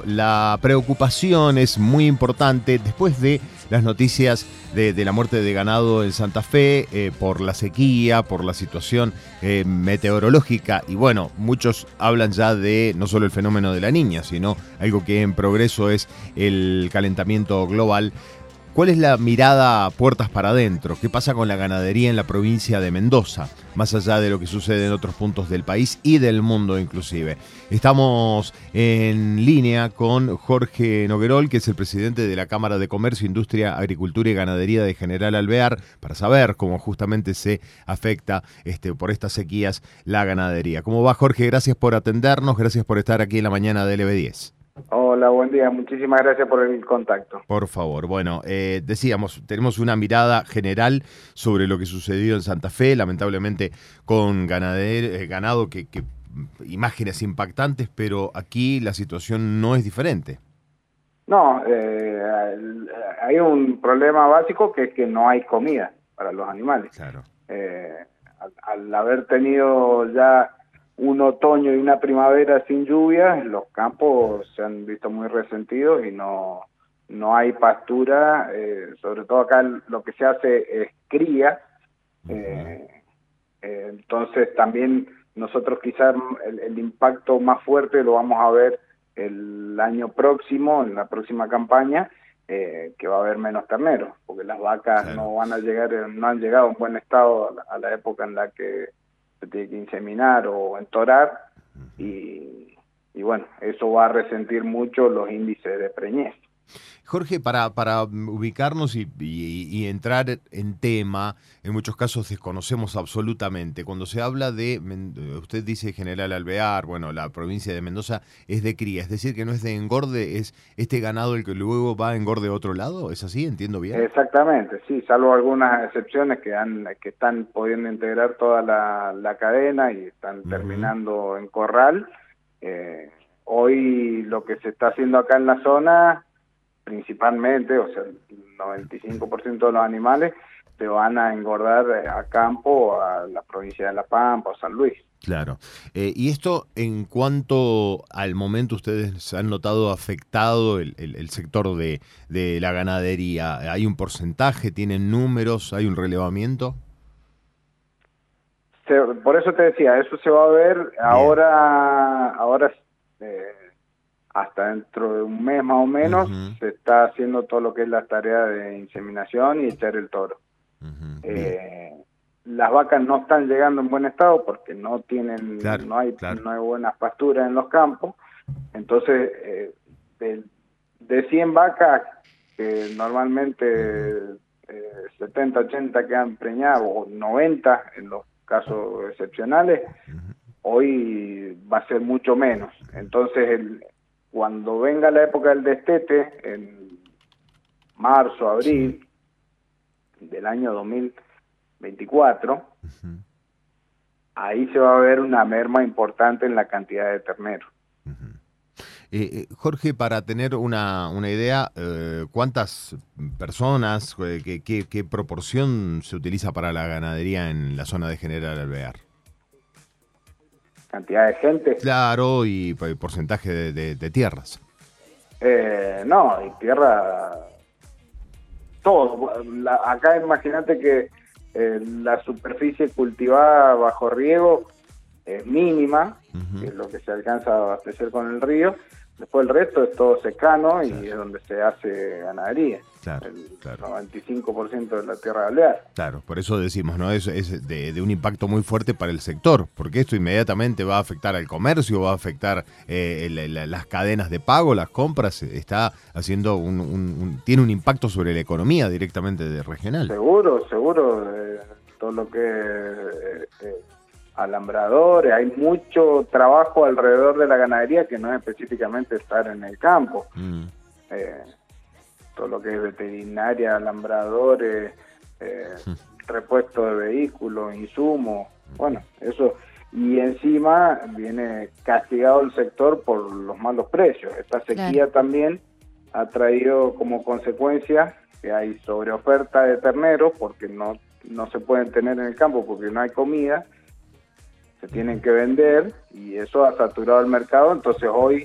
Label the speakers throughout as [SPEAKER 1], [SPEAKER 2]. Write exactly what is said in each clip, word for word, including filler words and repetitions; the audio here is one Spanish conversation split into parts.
[SPEAKER 1] la preocupación es muy importante después de las noticias de, de la muerte de ganado en Santa Fe, eh, por la sequía, por la situación eh, meteorológica. Y bueno, muchos hablan ya de no solo el fenómeno de la Niña, sino algo que en progreso es el calentamiento global. ¿Cuál es la mirada puertas para adentro? ¿Qué pasa con la ganadería en la provincia de Mendoza? Más allá de lo que sucede en otros puntos del país y del mundo inclusive. Estamos en línea con Jorge Noguerol, que es el presidente de la Cámara de Comercio, Industria, Agricultura y Ganadería de General Alvear, para saber cómo justamente se afecta este, por estas sequías la ganadería. ¿Cómo va, Jorge? Gracias por atendernos, gracias por estar aquí en la mañana de L B diez.
[SPEAKER 2] Hola, buen día. Muchísimas gracias por el contacto.
[SPEAKER 1] Por favor. Bueno, eh, decíamos, tenemos una mirada general sobre lo que sucedió en Santa Fe, lamentablemente con ganader, eh, ganado, que, que imágenes impactantes, pero aquí la situación no es diferente.
[SPEAKER 2] No, eh, hay un problema básico que es que no hay comida para los animales.
[SPEAKER 1] Claro.
[SPEAKER 2] Eh, al, al haber tenido ya un otoño y una primavera sin lluvias, los campos se han visto muy resentidos y no, no hay pastura, eh, sobre todo acá lo que se hace es cría, eh, eh, entonces también nosotros quizás el, el impacto más fuerte lo vamos a ver el año próximo, en la próxima campaña, eh, que va a haber menos terneros, porque las vacas claro. no van a llegar, no han llegado en buen estado a la, a la época en la que se tiene que inseminar o entorar, y, y bueno, eso va a resentir mucho los índices de preñez.
[SPEAKER 1] Jorge, para, para ubicarnos y, y, y entrar en tema, en muchos casos desconocemos absolutamente. Cuando se habla de, usted dice General Alvear, bueno, la provincia de Mendoza es de cría, es decir, que no es de engorde, es este ganado el que luego va a engorde a otro lado, ¿es así? ¿Entiendo bien?
[SPEAKER 2] Exactamente, sí, salvo algunas excepciones que, han, que están pudiendo integrar toda la, la cadena y están uh-huh. terminando en corral. Eh, hoy lo que se está haciendo acá en la zona, principalmente, o sea, el noventa y cinco por ciento de los animales se van a engordar a campo, a la provincia de La Pampa o San Luis.
[SPEAKER 1] Claro. Eh, y esto, en cuanto al momento, ustedes han notado afectado el, el, el sector de, de la ganadería. ¿Hay un porcentaje? ¿Tienen números? ¿Hay un relevamiento?
[SPEAKER 2] Se, por eso te decía, eso se va a ver Bien. ahora, ahora eh, hasta dentro de un mes más o menos, uh-huh. se está haciendo todo lo que es la tarea de inseminación y echar el toro. Uh-huh. Eh, las vacas no están llegando en buen estado porque no tienen, claro, no hay, claro. no hay buenas pasturas en los campos. Entonces, eh, de, de cien vacas que normalmente uh-huh. eh, setenta, ochenta quedan preñadas, o noventa en los casos excepcionales, uh-huh. hoy va a ser mucho menos. Entonces, el cuando venga la época del destete, en marzo, abril sí. del año dos mil veinticuatro, uh-huh. ahí se va a ver una merma importante en la cantidad de terneros.
[SPEAKER 1] Uh-huh. Eh, eh, Jorge, para tener una, una idea, eh, ¿cuántas personas, eh, qué, qué, qué proporción se utiliza para la ganadería en la zona de General Alvear?
[SPEAKER 2] Cantidad de gente.
[SPEAKER 1] Claro, y, y porcentaje de, de, de tierras.
[SPEAKER 2] Eh, no, y tierra, todo. La, acá imagínate que eh, la superficie cultivada bajo riego es mínima, uh-huh. que es lo que se alcanza a abastecer con el río. Después el resto es todo secano y claro. es donde se hace ganadería.
[SPEAKER 1] Claro,
[SPEAKER 2] el
[SPEAKER 1] claro.
[SPEAKER 2] noventa y cinco por ciento de la tierra de Alvear.
[SPEAKER 1] Claro, por eso decimos, ¿no? Es, es de, de un impacto muy fuerte para el sector, porque esto inmediatamente va a afectar al comercio, va a afectar eh, la, la, las cadenas de pago, las compras, está haciendo un, un, un tiene un impacto sobre la economía directamente de regional.
[SPEAKER 2] Seguro, seguro, eh, todo lo que eh, eh, alambradores, hay mucho trabajo alrededor de la ganadería que no es específicamente estar en el campo. Mm. Eh, todo lo que es veterinaria, alambradores, eh, mm. repuesto de vehículos, insumos, bueno, eso. Y encima viene castigado el sector por los malos precios. Esta sequía claro. también ha traído como consecuencia que hay sobreoferta de terneros porque no, no se pueden tener en el campo porque no hay comida, se tienen que vender y eso ha saturado el mercado. Entonces hoy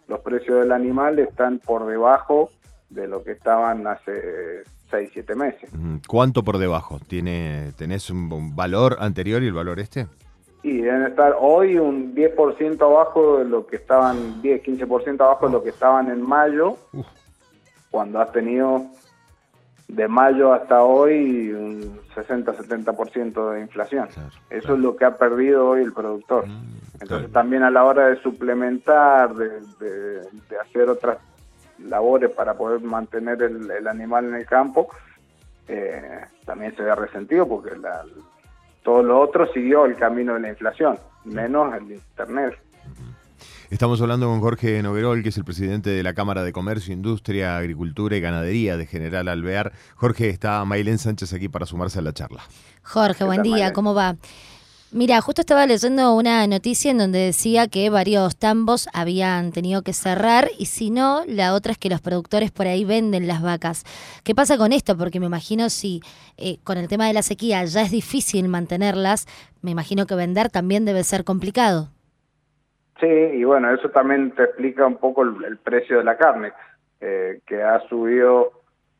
[SPEAKER 2] los precios del animal están por debajo de lo que estaban hace seis, siete meses.
[SPEAKER 1] ¿Cuánto por debajo? ¿Tiene, ¿Tenés un valor anterior y el valor este?
[SPEAKER 2] Y deben estar hoy un diez por ciento abajo de lo que estaban, diez, quince por ciento abajo de lo que estaban en mayo, Uf. cuando has tenido de mayo hasta hoy un sesenta, setenta por ciento de inflación. Claro, Eso claro. es lo que ha perdido hoy el productor. Mm, Entonces claro. también a la hora de suplementar, de, de, de hacer otras labores para poder mantener el, el animal en el campo, eh, también se ve resentido porque la, todo lo otro siguió el camino de la inflación, menos el internet.
[SPEAKER 1] Estamos hablando con Jorge Noguerol, que es el presidente de la Cámara de Comercio, Industria, Agricultura y Ganadería de General Alvear. Jorge, está Maylén Sánchez aquí para sumarse a la charla.
[SPEAKER 3] Jorge, buen día, Maylén? ¿Cómo va? Mira, justo estaba leyendo una noticia en donde decía que varios tambos habían tenido que cerrar y si no, la otra es que los productores por ahí venden las vacas. ¿Qué pasa con esto? Porque me imagino si eh, con el tema de la sequía ya es difícil mantenerlas, me imagino que vender también debe ser complicado.
[SPEAKER 2] Sí, y bueno, eso también te explica un poco el, el precio de la carne, eh, que ha subido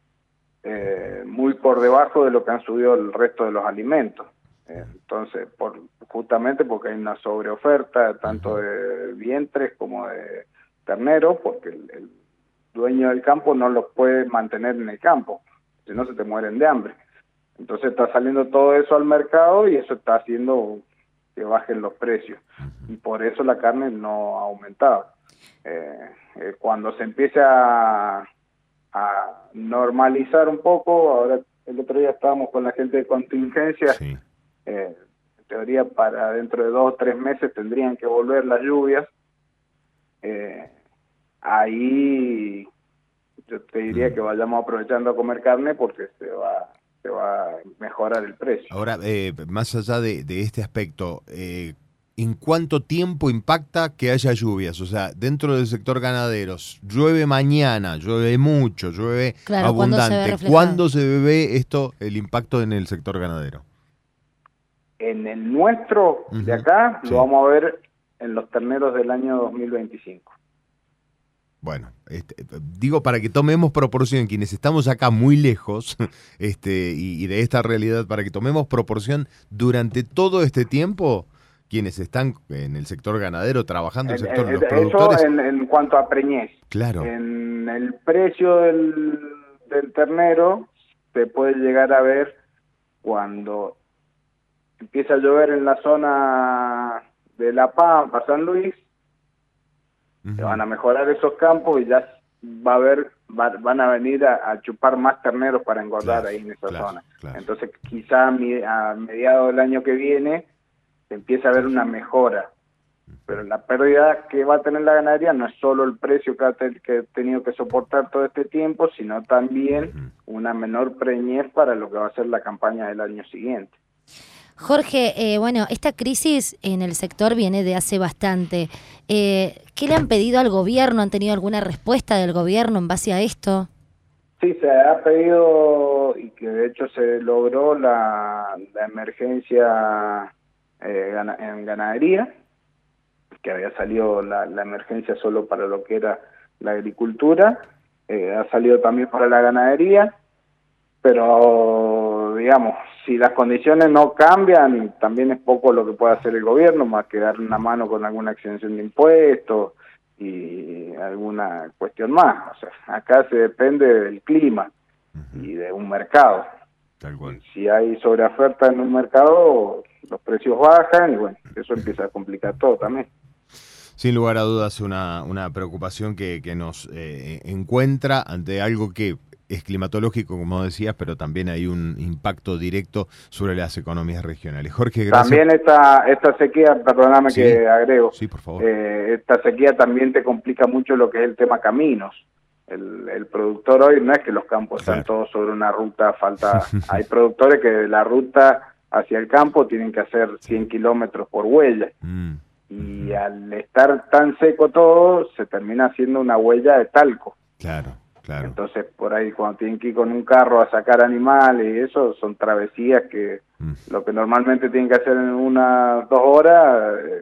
[SPEAKER 2] eh, muy por debajo de lo que han subido el resto de los alimentos. Eh, entonces, por, justamente porque hay una sobreoferta tanto de vientres como de terneros, porque el, el dueño del campo no los puede mantener en el campo, si no se te mueren de hambre. Entonces está saliendo todo eso al mercado y eso está haciendo que bajen los precios. Y por eso la carne no ha aumentado. Eh, eh, cuando se empiece a, a normalizar un poco, ahora el otro día estábamos con la gente de contingencia, sí. eh, en teoría para dentro de dos o tres meses tendrían que volver las lluvias. Eh, ahí yo te diría que vayamos aprovechando a comer carne porque se va... se va a mejorar el precio.
[SPEAKER 1] Ahora, eh, más allá de, de este aspecto, eh, ¿en cuánto tiempo impacta que haya lluvias? O sea, dentro del sector ganaderos, llueve mañana, llueve mucho, llueve claro, abundante. ¿Cuándo se, ¿Cuándo se ve esto, el impacto en el sector ganadero?
[SPEAKER 2] En el nuestro, uh-huh. de acá, sí. lo vamos a ver en los terneros del año dos mil veinticinco.
[SPEAKER 1] Bueno, este, digo para que tomemos proporción, quienes estamos acá muy lejos este, y, y de esta realidad, para que tomemos proporción durante todo este tiempo, quienes están en el sector ganadero, trabajando en el sector,
[SPEAKER 2] eh,
[SPEAKER 1] los
[SPEAKER 2] eso
[SPEAKER 1] productores...
[SPEAKER 2] en, en cuanto a preñez.
[SPEAKER 1] Claro.
[SPEAKER 2] En el precio del, del ternero se puede llegar a ver cuando empieza a llover en la zona de La Pampa, San Luis, se van a mejorar esos campos y ya va a haber, va, van a venir a, a chupar más terneros para engordar claro, ahí en esa claro, zona. Claro. Entonces quizá a, mi, a mediados del año que viene se empieza a ver una mejora. Pero la pérdida que va a tener la ganadería no es solo el precio que ha, te, que ha tenido que soportar todo este tiempo, sino también una menor preñez para lo que va a ser la campaña del año siguiente.
[SPEAKER 3] Jorge, eh, bueno, esta crisis en el sector viene de hace bastante. Eh, ¿Qué le han pedido al gobierno? ¿Han tenido alguna respuesta del gobierno en base a esto?
[SPEAKER 2] Sí, se ha pedido y que de hecho se logró la, la emergencia eh, en ganadería, que había salido la, la emergencia solo para lo que era la agricultura, eh, ha salido también para la ganadería, pero digamos, si las condiciones no cambian, también es poco lo que puede hacer el gobierno, más que dar una mano con alguna exención de impuestos y alguna cuestión más. O sea, acá se depende del clima uh-huh. y de un mercado.
[SPEAKER 1] Tal cual.
[SPEAKER 2] Si hay sobreoferta en un mercado, los precios bajan y bueno, eso empieza a complicar todo también.
[SPEAKER 1] Sin lugar a dudas, una, una preocupación que, que nos eh, encuentra ante algo que es climatológico, como decías, pero también hay un impacto directo sobre las economías regionales. Jorge, gracias.
[SPEAKER 2] También esta, esta sequía, perdóname sí, que agrego,
[SPEAKER 1] sí, por favor.
[SPEAKER 2] Eh, esta sequía también te complica mucho lo que es el tema caminos. El, el productor hoy no es que los campos claro. están todos sobre una ruta, falta hay productores que de la ruta hacia el campo tienen que hacer cien kilómetros por huella. Mm. Y uh-huh. al estar tan seco todo, se termina haciendo una huella de talco.
[SPEAKER 1] Claro. Claro.
[SPEAKER 2] Entonces, por ahí cuando tienen que ir con un carro a sacar animales y eso, son travesías que mm. lo que normalmente tienen que hacer en unas dos horas, eh,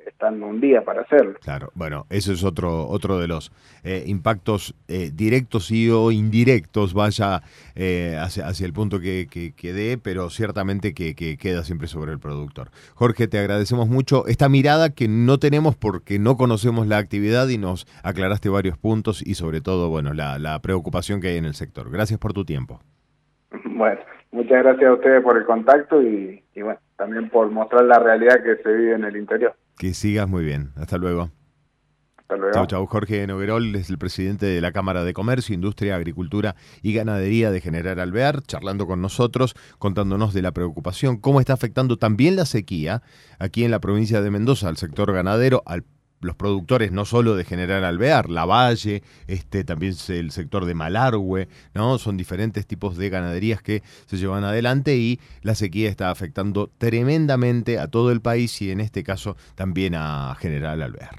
[SPEAKER 2] están un día para hacerlo.
[SPEAKER 1] Claro, bueno, eso es otro otro de los eh, impactos eh, directos y o indirectos, vaya eh, hacia, hacia el punto que, que, que dé, pero ciertamente que, que queda siempre sobre el productor. Jorge, te agradecemos mucho esta mirada que no tenemos porque no conocemos la actividad y nos aclaraste varios puntos y sobre todo, bueno, la, la preocupación que hay en el sector. Gracias por tu tiempo.
[SPEAKER 2] Bueno, muchas gracias a ustedes por el contacto y, y bueno, también por mostrar la realidad que se vive en el interior.
[SPEAKER 1] Que sigas muy bien. Hasta luego.
[SPEAKER 2] Hasta luego.
[SPEAKER 1] Chau, chau. Jorge Noguerol es el presidente de la Cámara de Comercio, Industria, Agricultura y Ganadería de General Alvear, charlando con nosotros, contándonos de la preocupación, cómo está afectando también la sequía aquí en la provincia de Mendoza al sector ganadero, al los productores no solo de General Alvear, Lavalle, este, también el sector de Malargüe, ¿no? Son diferentes tipos de ganaderías que se llevan adelante y la sequía está afectando tremendamente a todo el país y en este caso también a General Alvear.